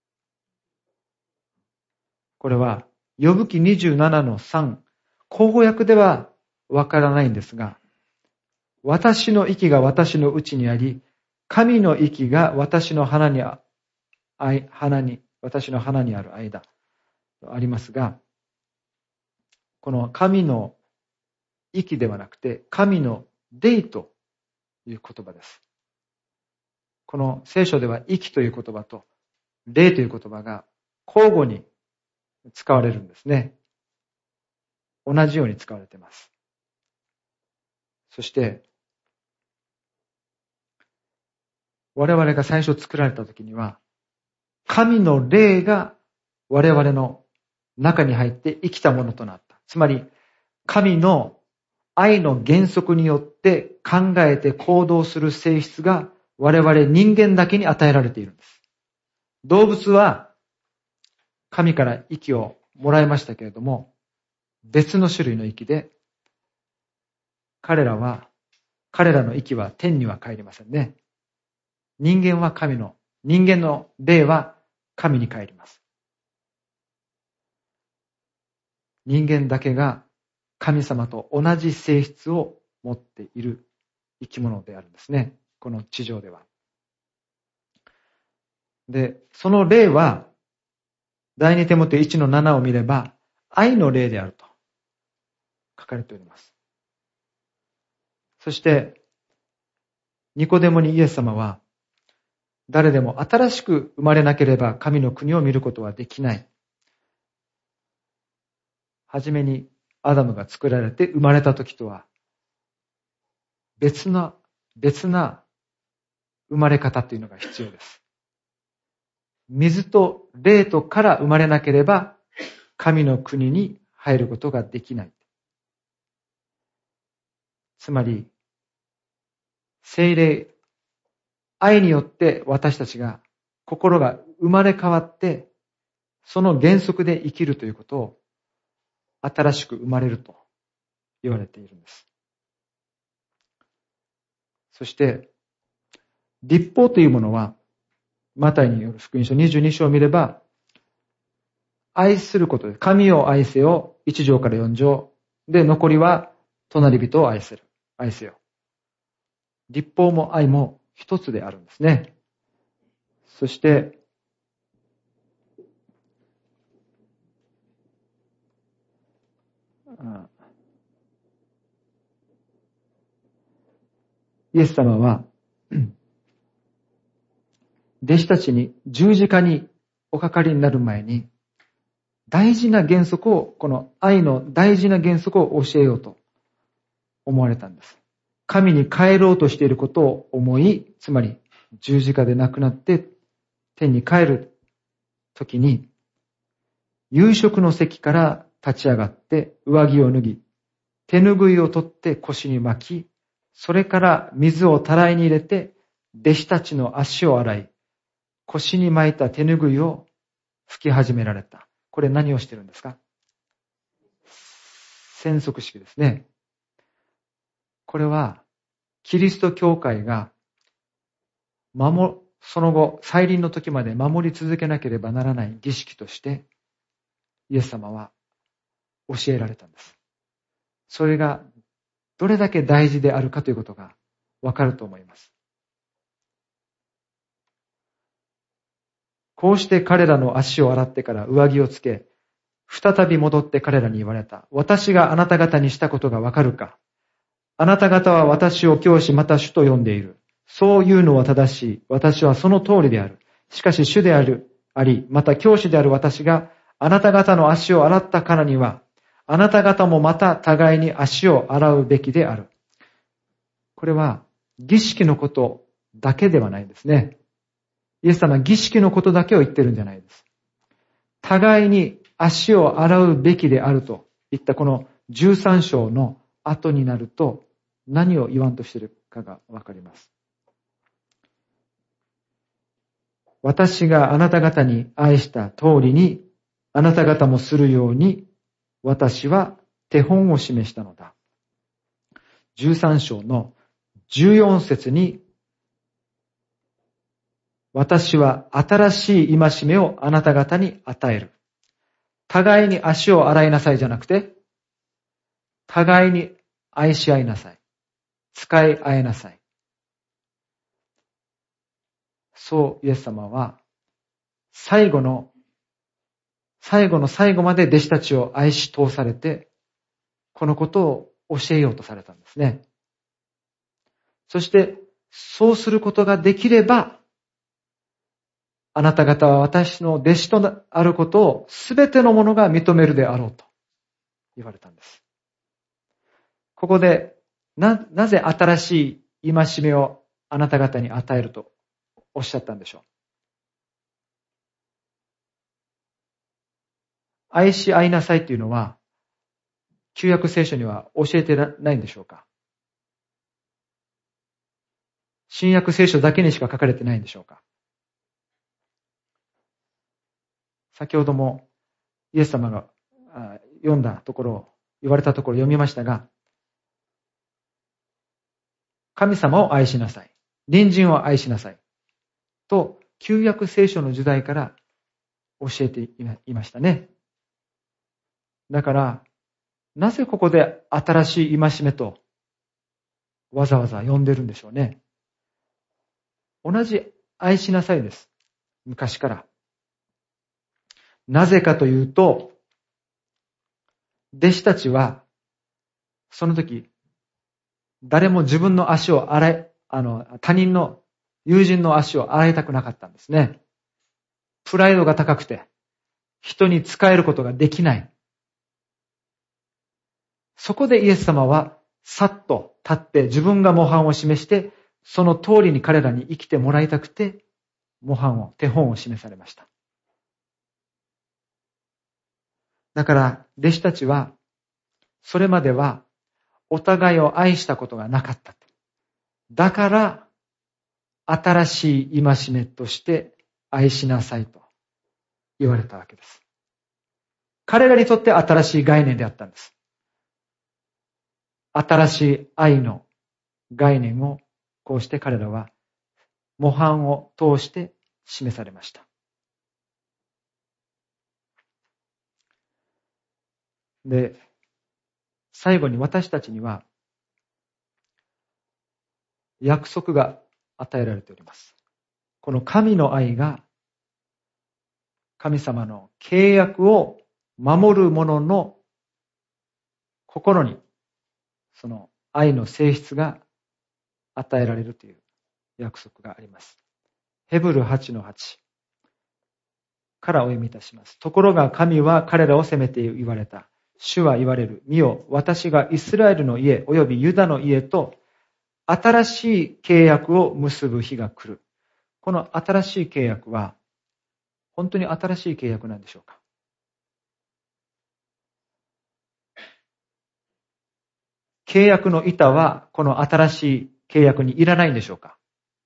これはヨブ記にじゅうななのさん、口語訳ではわからないんですが、私の息が私の内にあり、神の息が私の鼻にあ、鼻に、私の鼻にある間、ありますが、この神の息ではなくて、神の霊という言葉です。この聖書では息という言葉と霊という言葉が交互に使われるんですね。同じように使われています。そして、我々が最初作られた時には、神の霊が我々の中に入って生きたものとなった。つまり、神の愛の原則によって考えて行動する性質が我々人間だけに与えられているんです。動物は神から息をもらいましたけれども、 別の種類の息で、彼らは、彼らの息は天には帰りませんね。人間は神の、人間の霊は神に帰ります。人間だけが神様と同じ性質を持っている生き物であるんですね。この地上では。で、その霊は、第二テモテいちのななを見れば、愛の霊であると書かれております。そして、ニコデモにイエス様は、誰でも新しく生まれなければ神の国を見ることはできない。はじめにアダムが作られて生まれた時とは、別な、別な生まれ方というのが必要です。水と霊とから生まれなければ、神の国に入ることができない。つまり、聖霊、愛によって私たちが、心が生まれ変わって、その原則で生きるということを、新しく生まれると言われているんです。そして、律法というものは、マタイによる福音書にじゅうに章を見れば、愛することで、神を愛せよ、いち条からよん条。で、残りは、隣人を愛せる。愛せよ。律法も愛も一つであるんですね。そして、イエス様は、弟子たちに十字架におかかりになる前に、大事な原則を、この愛の大事な原則を教えようと思われたんです。神に帰ろうとしていることを思い、つまり十字架で亡くなって天に帰るときに、夕食の席から立ち上がって上着を脱ぎ、手ぬぐいを取って腰に巻き、それから水をたらいに入れて、弟子たちの足を洗い、腰に巻いた手ぬぐいを拭き始められた。これ何をしてるんですか？洗足式ですね。これは、キリスト教会が、守、その後、再臨の時まで守り続けなければならない儀式として、イエス様は教えられたんです。それが、どれだけ大事であるかということがわかると思います。こうして彼らの足を洗ってから上着をつけ、再び戻って彼らに言われた。私があなた方にしたことがわかるか？あなた方は私を教師また主と呼んでいる。そういうのは正しい。私はその通りである。しかし主である、あり、また教師である私があなた方の足を洗ったからには、あなた方もまた互いに足を洗うべきである。これは儀式のことだけではないですね。イエス様は儀式のことだけを言ってるんじゃないです。互いに足を洗うべきであるといったこのじゅうさん章の後になると何を言わんとしているかがわかります。私があなた方に愛した通りにあなた方もするように私は手本を示したのだ。じゅうさん章のじゅうよん節に私は新しい戒めをあなた方に与える。互いに足を洗いなさいじゃなくて、互いに愛し合いなさい。使い合いなさい。そう、イエス様は、最後の、最後の最後まで弟子たちを愛し通されて、このことを教えようとされたんですね。そして、そうすることができれば、あなた方は私の弟子とあることをすべてのものが認めるであろうと言われたんです。ここでな、なぜ新しい戒めをあなた方に与えるとおっしゃったんでしょう。愛し合いなさいというのは旧約聖書には教えてないんでしょうか。新約聖書だけにしか書かれてないんでしょうか。先ほどもイエス様が読んだところを、言われたところを読みましたが、神様を愛しなさい。隣人を愛しなさい。と、旧約聖書の時代から教えていましたね。だから、なぜここで新しい戒めとわざわざ呼んでるんでしょうね。同じ愛しなさいです。昔から。なぜかというと、弟子たちは、その時、誰も自分の足を洗い、あの、他人の友人の足を洗いたくなかったんですね。プライドが高くて、人に仕えることができない。そこでイエス様は、さっと立って自分が模範を示して、その通りに彼らに生きてもらいたくて、模範を、手本を示されました。だから、弟子たちは、それまでは、お互いを愛したことがなかった。だから、新しい戒めとして愛しなさいと言われたわけです。彼らにとって新しい概念であったんです。新しい愛の概念をこうして彼らは模範を通して示されました。で、最後に私たちには約束が与えられております。この神の愛が神様の契約を守る者の心にその愛の性質が与えられるという約束があります。ヘブルはちのはちからお読みいたします。ところが神は彼らを責めて言われた。主は言われる。見よ、私がイスラエルの家及びユダの家と新しい契約を結ぶ日が来る。この新しい契約は本当に新しい契約なんでしょうか？契約の板はこの新しい契約にいらないんでしょうか？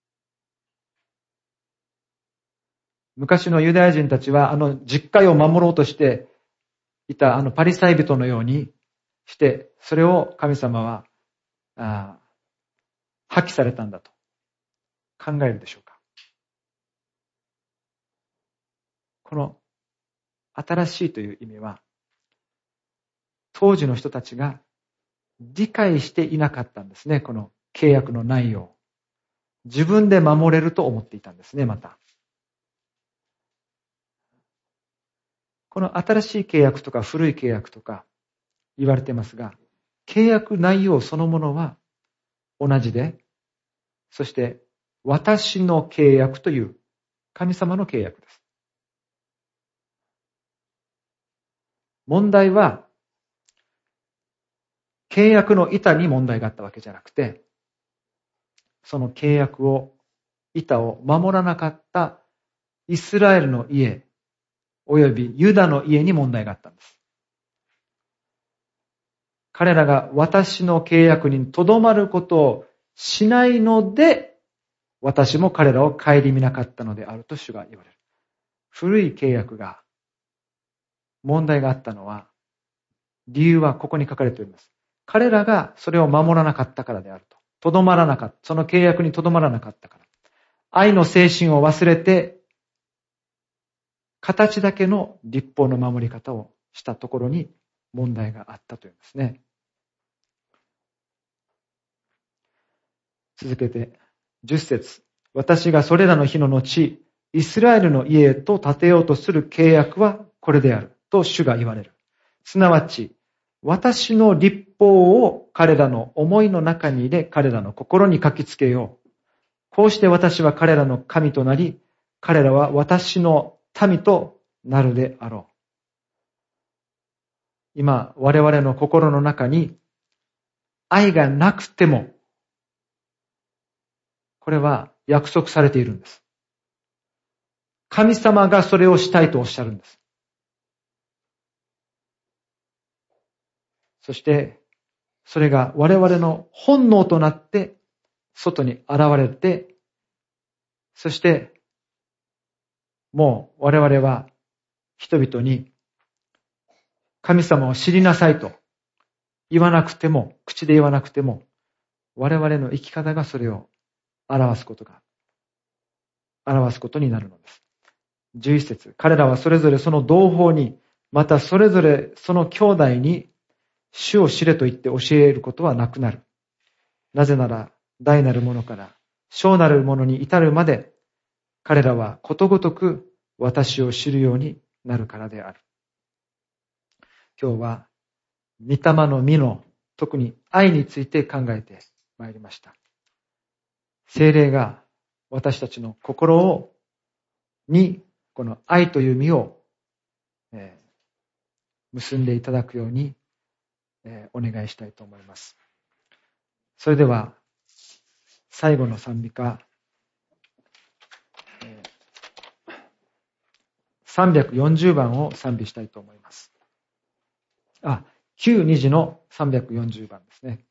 昔のユダヤ人たちはあの実戒を守ろうとしていたあのパリサイ人のようにして、それを神様はあ破棄されたんだと考えるでしょうか？この新しいという意味は、当時の人たちが理解していなかったんですね。この契約の内容。自分で守れると思っていたんですね、また。この新しい契約とか古い契約とか言われてますが、契約内容そのものは同じで、そして私の契約という神様の契約です。問題は、契約の板に問題があったわけじゃなくて、その契約を、板を守らなかったイスラエルの家、およびユダの家に問題があったんです。彼らが私の契約にとどまることをしないので、私も彼らを顧みなかったのであると主が言われる。古い契約が問題があったのは、理由はここに書かれております。彼らがそれを守らなかったからであると。とどまらなかった。その契約にとどまらなかったから。愛の精神を忘れて、形だけの律法の守り方をしたところに問題があったというんですね。続けて、じゅっ節。私がそれらの日の後、イスラエルの家へと建てようとする契約はこれである。と主が言われる。すなわち、私の律法を彼らの思いの中に入れ、彼らの心に書きつけよう。こうして私は彼らの神となり、彼らは私の民となるであろう。今、我々の心の中に愛がなくても、これは約束されているんです。神様がそれをしたいとおっしゃるんです。そして、それが我々の本能となって外に現れて、そして、もう我々は人々に神様を知りなさいと言わなくても、口で言わなくても、我々の生き方がそれを表すことが、表すことになるのです。じゅういち節、彼らはそれぞれその同胞に、またそれぞれその兄弟に、主を知れと言って教えることはなくなる。なぜなら、大なるものから小なるものに至るまで、彼らはことごとく私を知るようになるからである。今日は、御霊の実の、特に愛について考えてまいりました。聖霊が私たちの心を、に、この愛という実を、えー、結んでいただくように、えー、お願いしたいと思います。それでは、最後の賛美歌、えー、さんびゃくよんじゅうばんを賛美したいと思います。あ、きゅうにじのさんびゃくよんじゅうばんですね。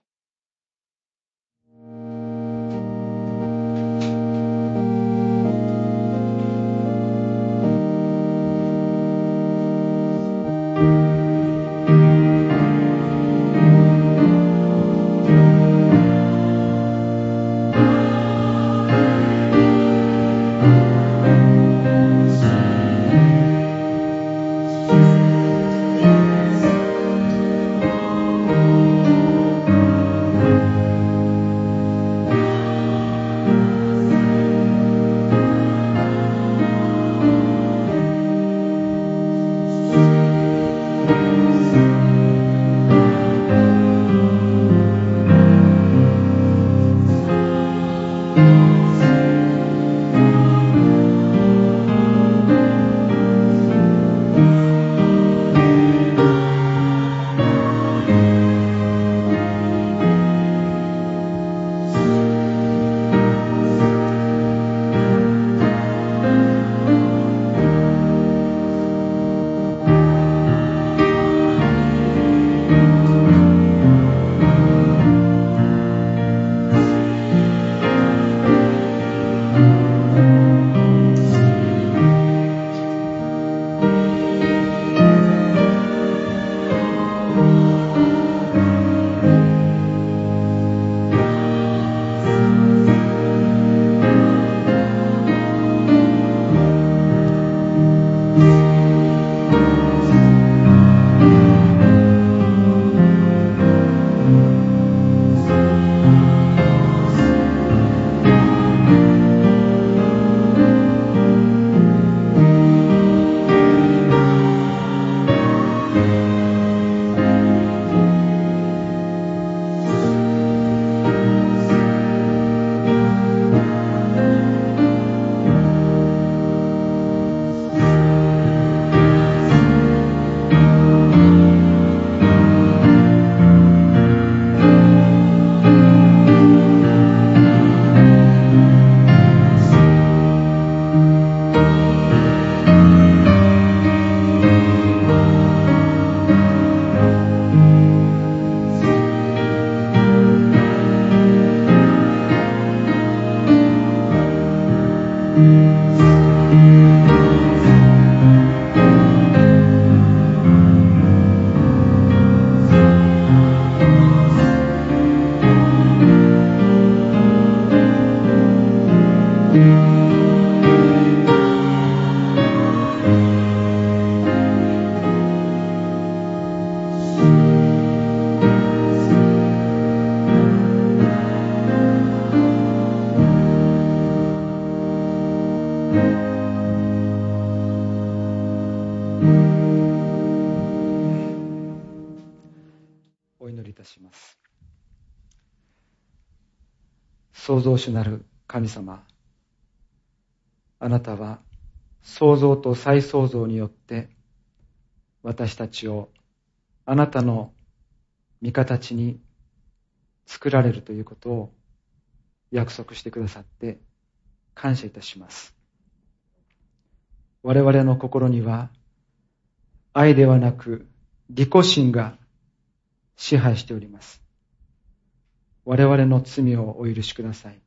創造主なる神様、あなたは創造と再創造によって私たちをあなたの御形に作られるということを約束してくださって感謝いたします。我々の心には愛ではなく利己心が支配しております。我々の罪をお許しください。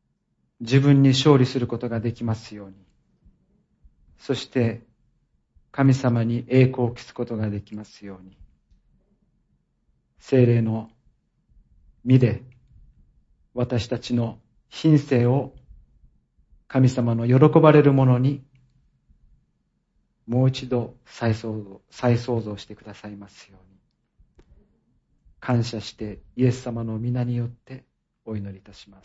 自分に勝利することができますように。そして神様に栄光を期すことができますように、聖霊の御で私たちの品性を神様の喜ばれるものにもう一度再創造、再創造してくださいますように、感謝してイエス様の皆によってお祈りいたします。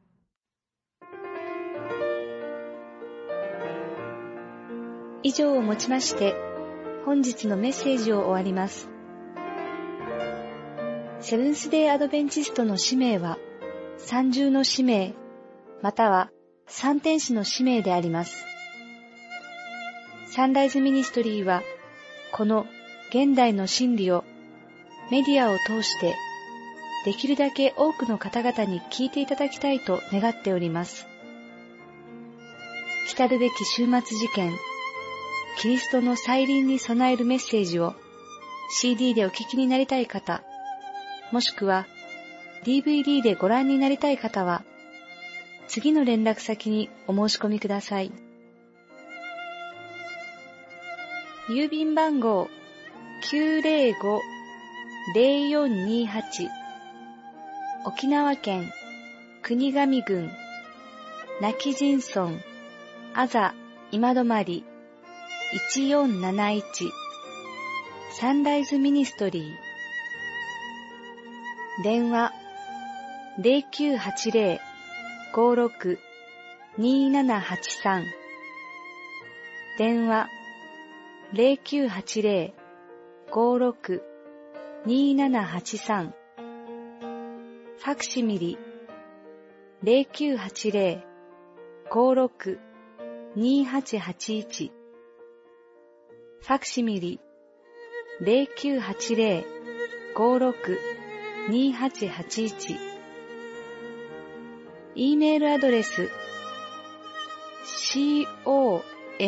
以上をもちまして本日のメッセージを終わります。セブンスデーアドベンチストの使命は三重の使命または三天使の使命であります。サンライズミニストリーはこの現代の真理をメディアを通してできるだけ多くの方々に聞いていただきたいと願っております。来るべき終末事件、キリストの再臨に備えるメッセージを シーディー でお聞きになりたい方、もしくは ディーブイディー でご覧になりたい方は、次の連絡先にお申し込みください。郵便番号 きゅうぜろご ぜろよんにはち 沖縄県国頭郡今帰仁村あざ今泊いちよんなないちサンライズミニストリー。電話 ゼロきゅうはちゼロ ごろく にーななはちさん 電話 ゼロきゅうはちゼロ ごろく にーななはちさん ファクシミリ ゼロきゅうはちゼロ ごろく にーはちはちいち ファクシミリ ゼロきゅうはちゼロ ごろく にーはちはちいち E メールアドレス コン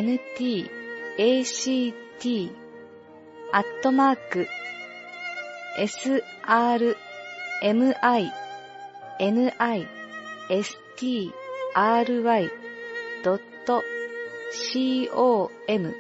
タクト アットマーク エスアールエムアイエヌアイエスティーアールワイ ドット コム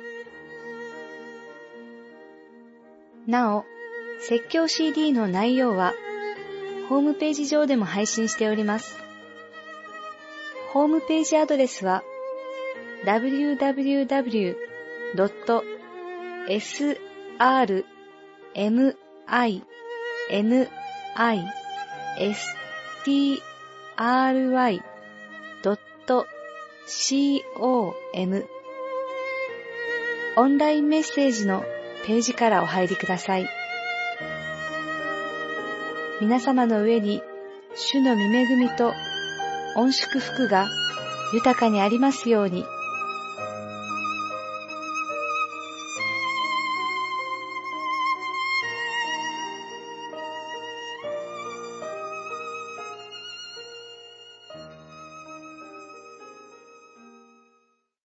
なお、説教 シーディー の内容はホームページ上でも配信しております。ホームページアドレスは ダブリューダブリューダブリュードットエスアールエムアイエヌアイエスティーアールワイ ドット コム オンラインメッセージのページからお入りください。皆様の上に主の御恵みと御祝福が豊かにありますように。